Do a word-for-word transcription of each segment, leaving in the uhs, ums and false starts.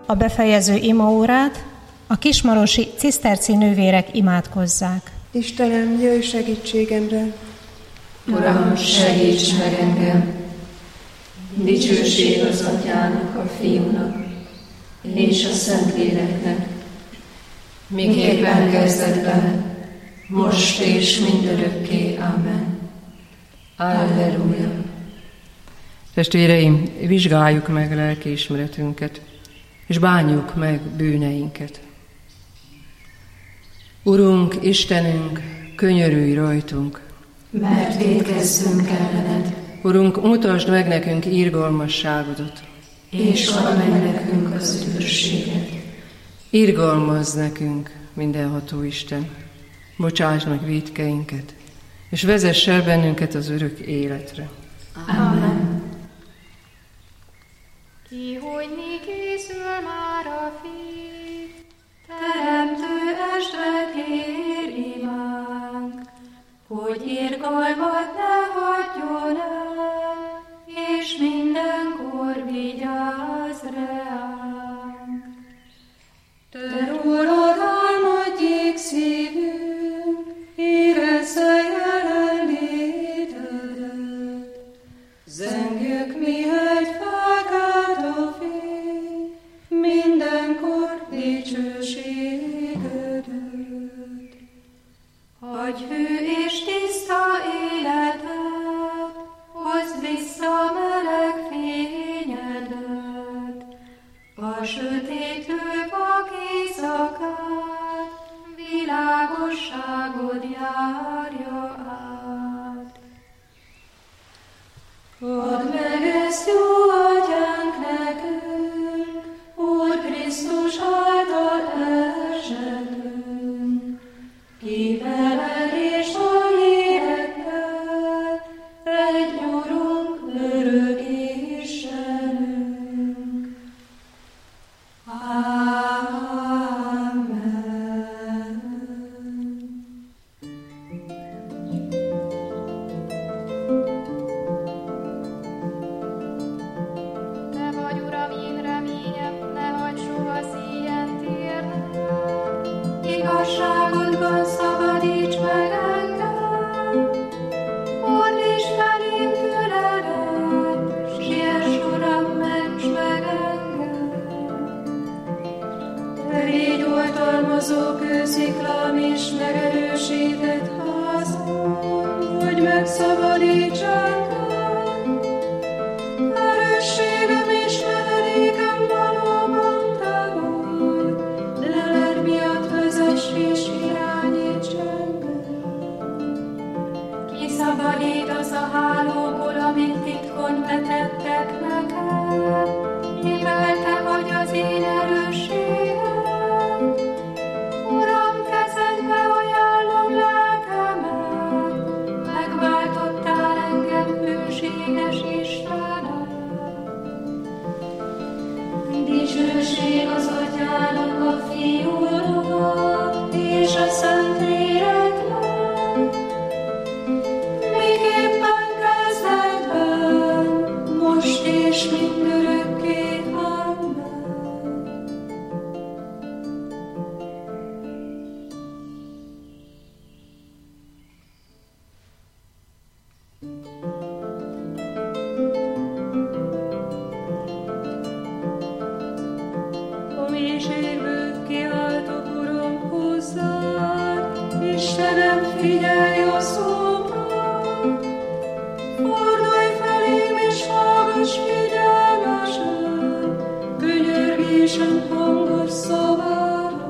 a befejező imaórát a kismarosi ciszterci nővérek imádkozzák. Istenem, jöjj segítségemre! Uram, segíts meg engem! Dicsőség az Atyának, a Fiúnak és a Szentléleknek, miképpen kezdetben, most és mindörökké. Amen. Alleluja. Testvéreim, vizsgáljuk meg lelkiismeretünket, és bánjuk meg bűneinket. Urunk, Istenünk, könyörülj rajtunk, mert vétkezzünk ellened. Urunk, mutasd meg nekünk irgalmasságodat, és add meg nekünk az üdvösséget. Irgalmazz nekünk, mindenható Isten, bocsásd meg vétkeinket, és vezess el bennünket az örök életre. Amen. Kihogyni készül már a Fiú, teremtő estre kér imánk, hogy irgalmat ne hagyjon el, és mindenkor vigyázz reánk. Te rólad álmodjék szívünk, érezze jelenlétedet, zengjük mihegy felkelt a fény, mindenkor dicsőségedet. Adj hű és tiszta életet, hozd vissza meleg fényedet, a sötétlő vak éjszakát, világosságod járja át. Add meg ezt, jó Atyánk, nekünk, Úr Krisztus által esetünk, ki veled és a lélekkel, egy Urunk, örök Istenünk. Amen. Te vagy, Uram, én reményem, ne hagyd soha szíjen térnem. Igazságodban szabadíts meg engem, fordíts felém füledet, siess, Uram, ments meg engem. Te légy oltalmazó kősziklám és megerősített házam, hogy megszabadíts engem. Erősségem és menedékem valóban te vagy, leled miatt vezess és irányíts engem. Kiszabadítasz a hálóból, amit titkon vetettek nekem, mivel te vagy az én erősségem. Uram, kezedbe ajánlom lelkemet, megváltottál engem, hűséges Istenem. Dicsőség az Atyának, a Fiúnak és a Szentléleknek, miképpen kezdetben, most és mindörökké. Amen. A mélységből kiáltok, Uram, hozzád, Istenem, figyelj a szómra. Fordulj felém és hallgass figyelmesen, könyörgésem hangos szavára.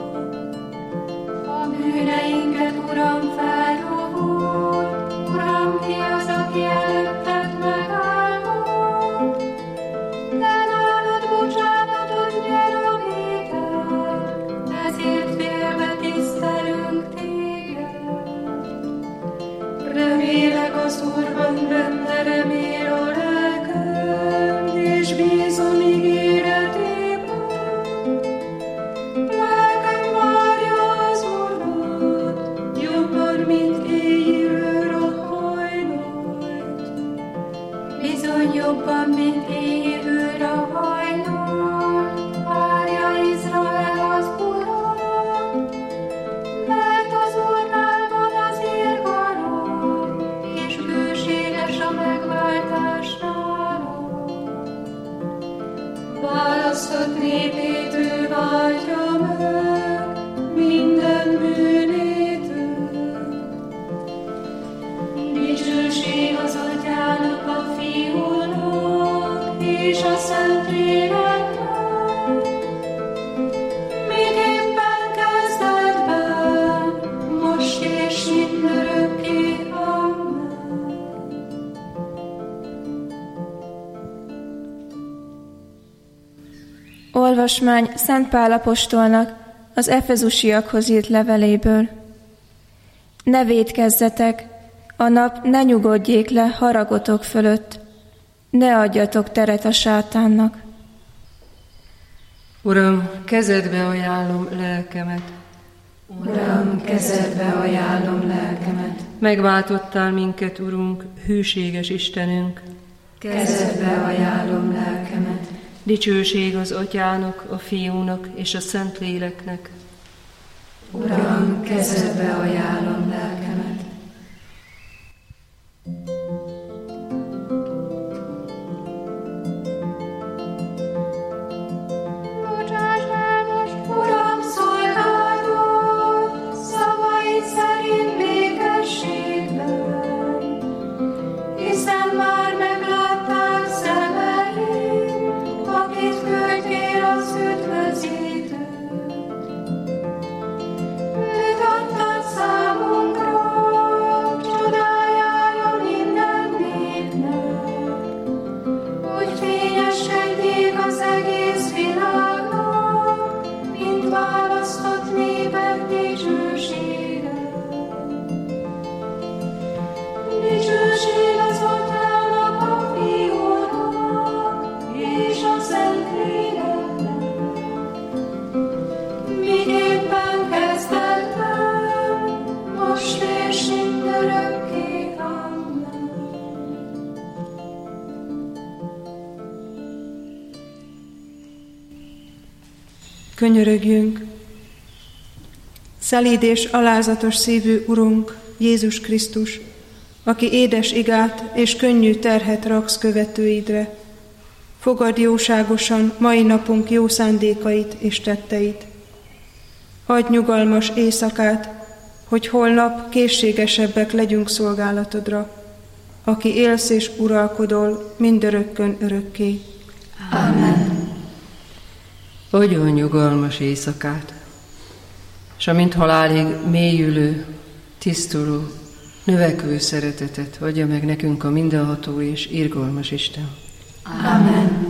A bűneinket, Uram, feldobod, Uram, ki az, aki előtted megállod? De nálad bocsánatot nyer a vétek, ezért félve tisztelünk téged. Remélek az Úrban, benne remél a lelkem, és bízom ígéretében. választott népét ő váltja meg, minden bűnétől. Dicsőség az Atyának, a Fiúnak és a Szentléleknek, miképpen kezdetben, most és mindörökké. Amen. Olvasmány Szent Pál apostolnak az efezusiakhoz írt leveléből. Ne vétkezzetek, a nap ne nyugodjék le haragotok fölött, ne adjatok teret a sátánnak. Uram, kezedbe ajánlom lelkemet. Uram, kezedbe ajánlom lelkemet. Megváltottál minket, Urunk, hűséges Istenünk. Kezedbe ajánlom lelkemet. Dicsőség az Atyának, a Fiúnak és a Szentléleknek. Uram, kezedbe ajánlom lelkemet. Bocsáss el most, Uram, szolgálod szavaid szerint békességben, hiszen már meglátták szemeim, akit küldtél az üdvözítőt. Őt adtad számunkra, csodájára minden népnek, hogy fényeskedjék az egész világnak, mint választott népek dicsősége. Dicsőség az Atyának, a Fiúnak és a Szentléleknek, miképpen kezdetben, most és mindörökké. Amen. Könyörögjünk! Szelíd és alázatos szívű Urunk, Jézus Krisztus, aki édes igát és könnyű terhet raksz követőidre, fogadd jóságosan mai napunk jó szándékait és tetteit. Adj nyugalmas éjszakát, hogy holnap készségesebbek legyünk szolgálatodra, aki élsz és uralkodol mindörökkön örökké. Amen. Adjon nyugalmas éjszakát, s amint halálig mélyülő, tisztuló, növekvő szeretetet adja meg nekünk a mindenható és irgalmas Isten. Amen.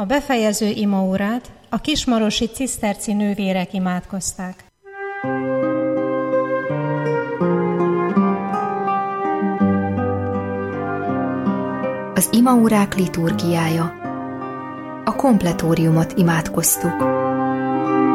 A befejező imaórát a kismarosi ciszterci nővérek imádkozták. Az imaórák liturgiája. A kompletóriumot imádkoztuk.